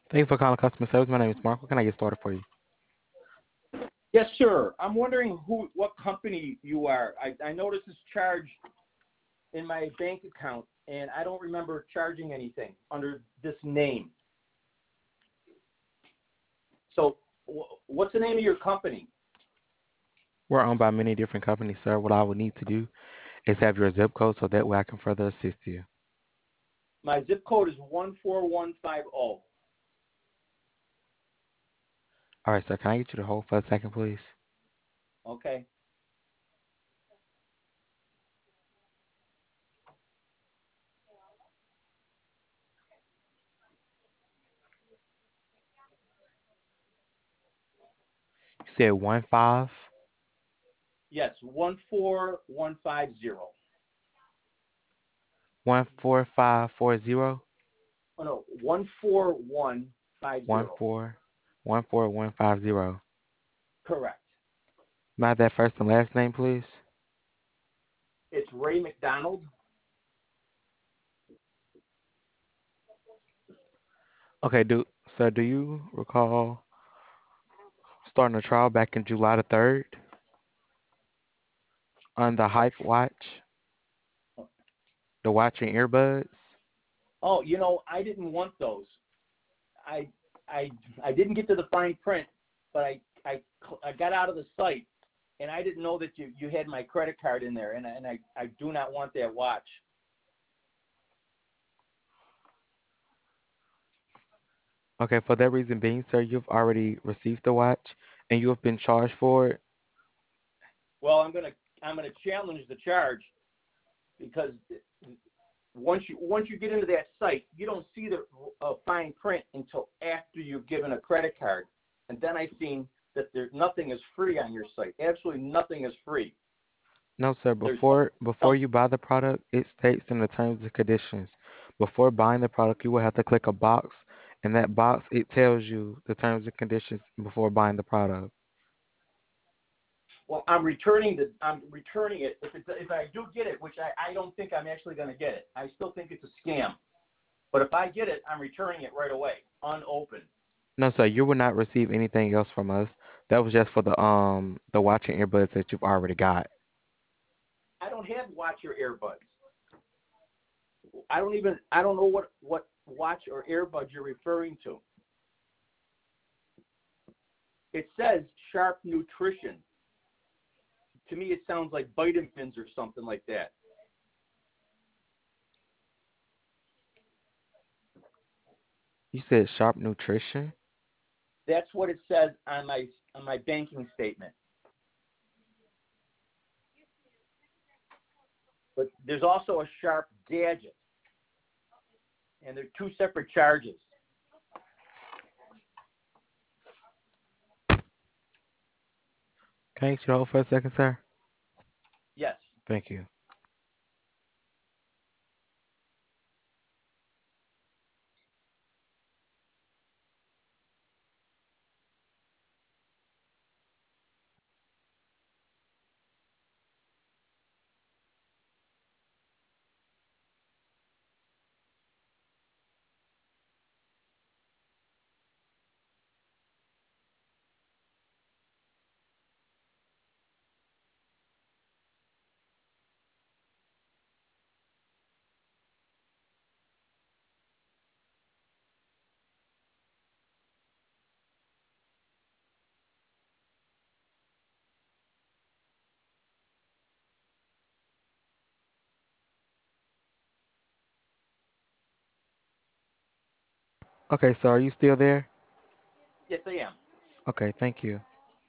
Thank you for calling customer service. My name is Mark. What can I get started for you? Yes, sir. I'm wondering what company you are. I noticed this charge in my bank account, and I don't remember charging anything under this name. So, what's the name of your company? We're owned by many different companies, sir. What I would need to do is have your zip code so that way I can further assist you. My zip code is 14150. All right, sir. Can I get you to hold for a second, please? Okay. You said Yes, 14150. 14540 Oh no, 14150. 1414150. Correct. May I have that first and last name, please? It's Ray McDonald. Okay, do you recall starting a trial back in July the 3rd on the Hype Watch, the watch and earbuds? Oh, I didn't want those. I I I didn't get to the fine print, but I got out of the site, and I didn't know that you had my credit card in there, and I do not want that watch. Okay, for that reason being, sir, you've already received the watch and you have been charged for it. Well, I'm gonna challenge the charge because once you get into that site, you don't see the fine print until after you've given a credit card, and then I've seen that there's nothing is free on your site. Absolutely nothing is free. No, sir. There's Before some you buy the product, it states in the terms and conditions. Before buying the product, you will have to click a box. In that box, it tells you the terms and conditions before buying the product. Well, I'm returning it. If I do get it, which I don't think I'm actually going to get it. I still think it's a scam. But if I get it, I'm returning it right away, unopened. No, sir. You will not receive anything else from us. That was just for the watch and earbuds that you've already got. I don't have watch or earbuds. I don't know what watch or earbuds you're referring to. It says Sharp Nutrition. To me, it sounds like vitamins or something like that. You said Sharp Nutrition. That's what it says on my banking statement. But there's also a Sharp Gadget, and they're two separate charges. Can I get you to hold for a second, sir? Yes. Thank you. Okay, so are you still there? Yes, I am. Okay, thank you.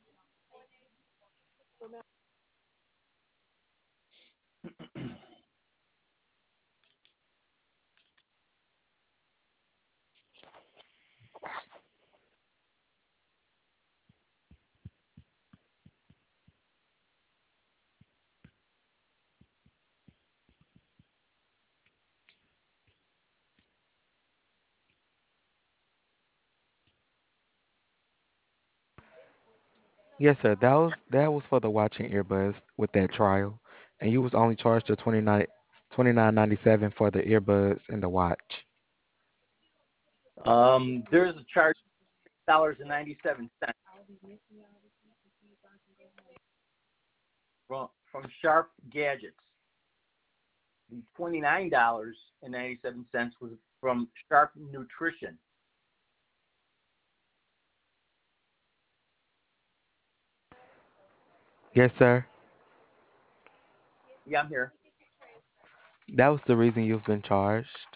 Yes, sir. That was for the watching earbuds with that trial, and you was only charged the 29.97 for the earbuds and the watch. There's a charge $6.97 from Sharp Gadgets. The $29.97 was from Sharp Nutrition. Yes, sir. Yeah, I'm here. That was the reason you've been charged.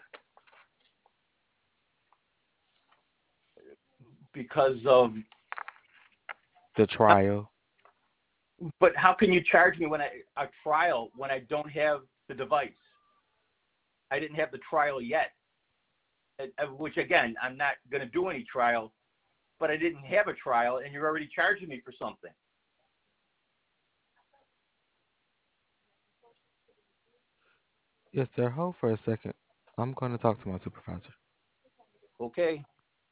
Because of, The trial. but how can you charge me when a trial when I don't have the device? I didn't have the trial yet, which again, I'm not going to do any trial, but I didn't have a trial, and you're already charging me for something. Yes, sir. Hold for a second. I'm going to talk to my supervisor. Okay.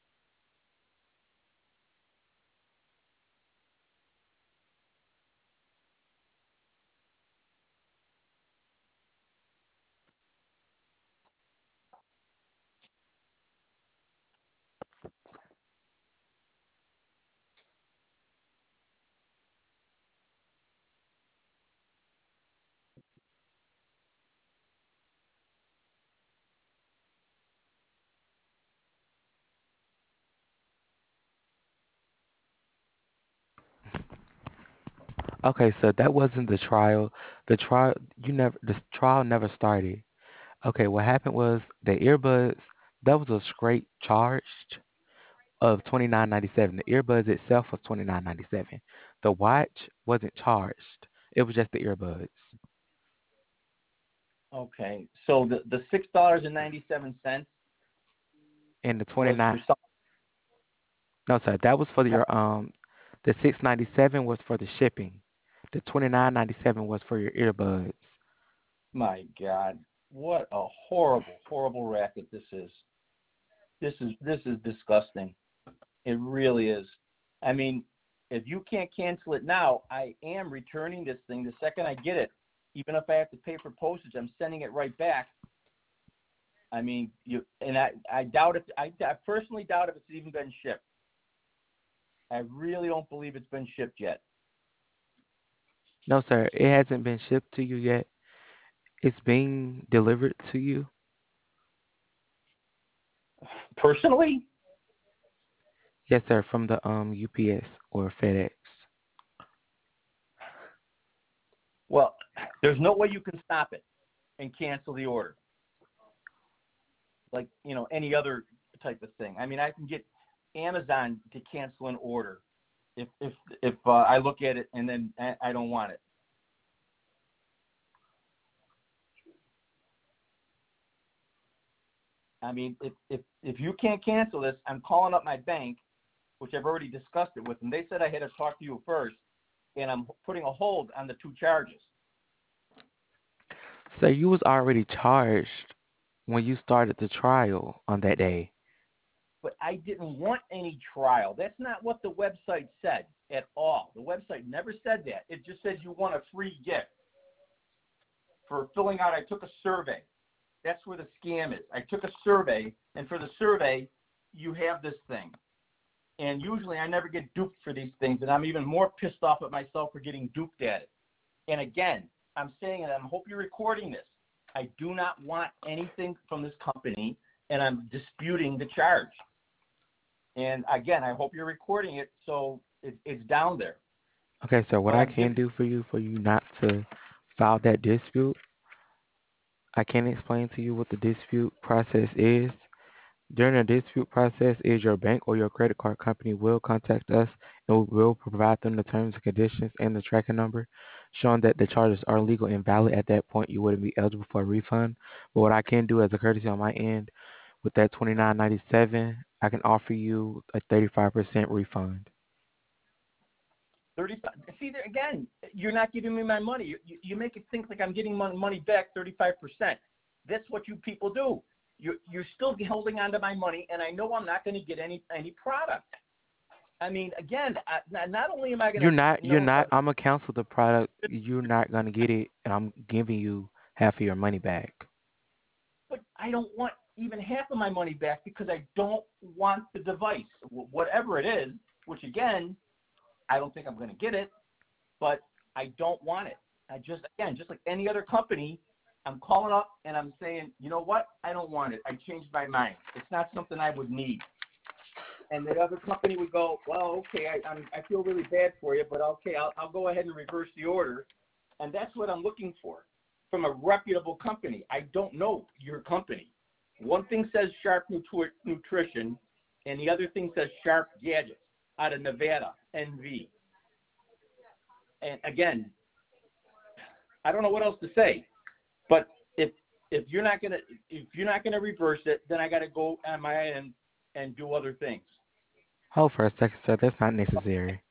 Okay, so that wasn't the trial. The trial never started. Okay, what happened was the earbuds, that was a straight charge of 29.97. The earbuds itself was 29.97. The watch wasn't charged. It was just the earbuds. Okay. So the $6.97 And the was for 29, some. no, sir, that was for your the 6.97 was for the shipping. The 29.97 was for your earbuds. My God, what a horrible, horrible racket this is. This is disgusting. It really is. I mean, if you can't cancel it now, I am returning this thing the second I get it. Even if I have to pay for postage, I'm sending it right back. I mean, I doubt if I personally doubt if it's even been shipped. I really don't believe it's been shipped yet. No, sir, it hasn't been shipped to you yet. It's being delivered to you. Personally, Yes, sir, from the UPS or FedEx. well, there's no way you can stop it and cancel the order, like any other type of thing. I mean, I can get Amazon to cancel an order if I look at it and then I don't want it. I mean, if you can't cancel this, I'm calling up my bank, which I've already discussed it with them. They said I had to talk to you first, and I'm putting a hold on the two charges. So you was already charged when you started the trial on that day. But I didn't want any trial. That's not what the website said at all. The website never said that. It just says you want a free gift for filling out. I took a survey. That's where the scam is. I took a survey, and for the survey, you have this thing. And usually I never get duped for these things, and I'm even more pissed off at myself for getting duped at it. And again, I'm saying, and I hope you're recording this, I do not want anything from this company, and I'm disputing the charge. And again, I hope you're recording it so it's down there. Okay, so what But I I'm can giving do for you not to file that dispute, I can explain to you what the dispute process is. During the dispute process, is your bank or your credit card company will contact us and we will provide them the terms and conditions and the tracking number, showing that the charges are legal and valid. At that point, you wouldn't be eligible for a refund. But what I can do as a courtesy on my end, with that 29.97, I can offer you a 35% refund. 35. See, there, again, you're not giving me my money. You make it think like I'm getting my money back 35%. That's what you people do. You're still holding on to my money, and I know I'm not going to get any product. I mean, again, not only am I going to You're know, not, I'm gonna cancel the product. You're not gonna get it, and I'm giving you half of your money back. but I don't want. even half of my money back because I don't want the device, whatever it is, which again, I don't think I'm going to get it, but I don't want it. I just, again, just like any other company, I'm calling up and I'm saying, you know what? I don't want it. I changed my mind. It's not something I would need. And the other company would go, well, okay, I feel really bad for you, but okay, I'll go ahead and reverse the order. And that's what I'm looking for from a reputable company. I don't know your company. One thing says Sharp Nutrition, and the other thing says Sharp Gadgets out of Nevada, NV. And again, I don't know what else to say. But if you're not gonna reverse it, then I got to go on my end and do other things. Hold for a second, sir. That's not necessary.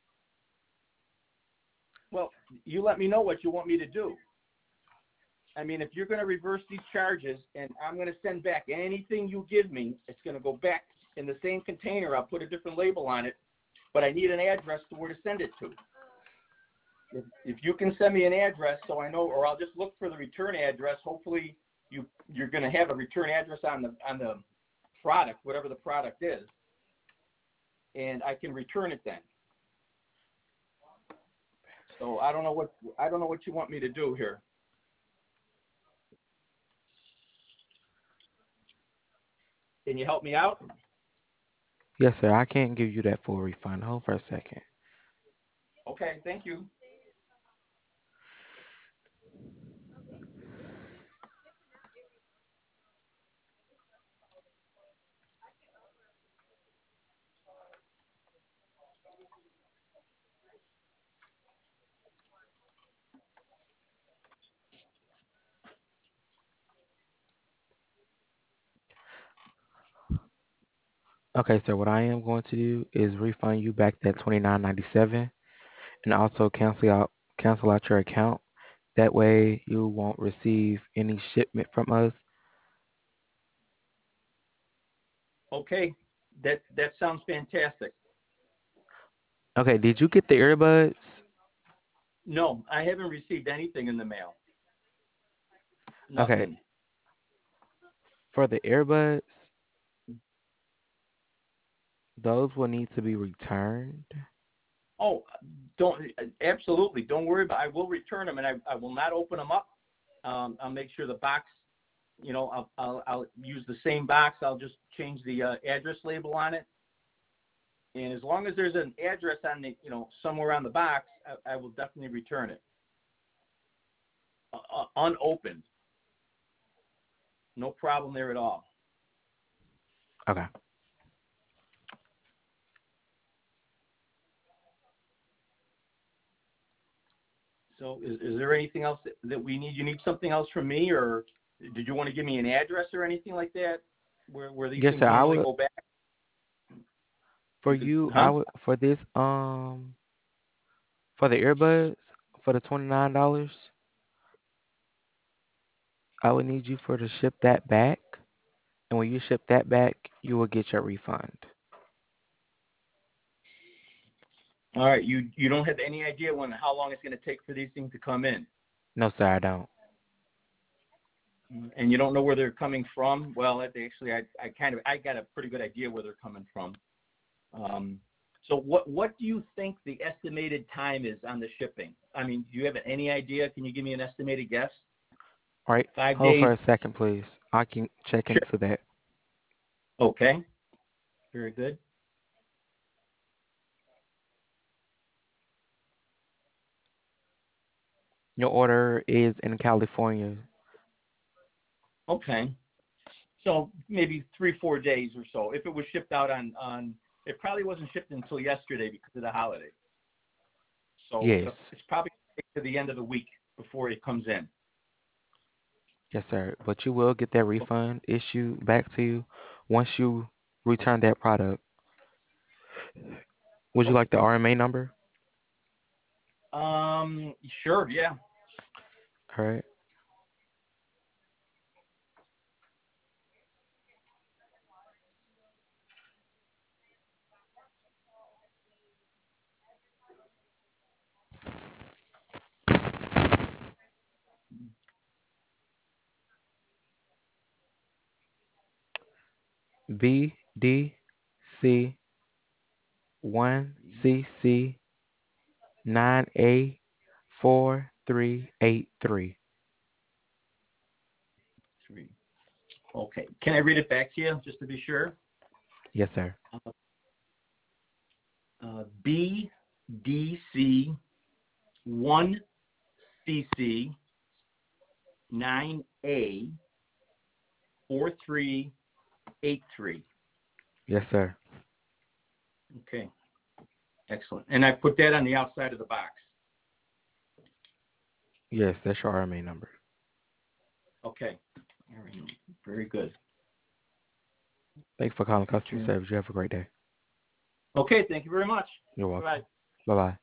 Well, you let me know what you want me to do. I mean, if you're going to reverse these charges and I'm going to send back anything you give me, it's going to go back in the same container. I'll put a different label on it, but I need an address to where to send it to. If you can send me an address so I know, or I'll just look for the return address. Hopefully you're going to have a return address on the product, whatever the product is, and I can return it then. So I don't know what you want me to do here. Can you help me out? Yes, sir. I can't give you that full refund. Hold for a second. Okay, thank you. Okay, sir. What I am going to do is refund you back that 29.97, and also cancel out your account. That way, you won't receive any shipment from us. Okay, that sounds fantastic. Okay. Did you get the earbuds? No, I haven't received anything in the mail. Okay. Nothing. For the earbuds, those will need to be returned. Oh, don't absolutely. Don't worry about. I will return them, and I will not open them up. I'll make sure the box. I'll use the same box. I'll just change the address label on it, and as long as there's an address on the somewhere on the box, I will definitely return it. Unopened, no problem there at all. Okay. So is there anything else that we need? You need something else from me, or did you want to give me an address or anything like that, where these Yes, things sir. I normally would go back? for you. I Huh? would for this for the earbuds for the $29. I would need you for to ship that back, and when you ship that back, you will get your refund. All right. You don't have any idea how long it's going to take for these things to come in, No, sir. I don't. and you don't know where they're coming from. Well, actually, I got a pretty good idea where they're coming from. Um, so what do you think the estimated time is on the shipping? I mean, do you have any idea? Can you give me an estimated guess? All right. Five Hold days? for a second, please. I can check Sure. into that. Okay. Very good. Your order is in California. Okay. So maybe 3-4 days or so. If it was shipped out on it probably wasn't shipped until yesterday because of the holiday. So Yes. it's probably to the end of the week before it comes in. Yes, sir. But you will get that refund issued back to you once you return that product. Would you like the Okay. RMA number? Sure, yeah. All right. VDC 1CC 9A 4383. Three. Okay. Can I read it back to you just to be sure? Yes, sir. BDC 1CC 9A 4383. Yes, sir. Okay. Excellent. And I put that on the outside of the box. Yes, that's your RMA number. Okay. All right. Very good. Thanks for calling customer Okay. service. You have a great day. Okay. Thank you very much. You're Bye. welcome. Bye bye.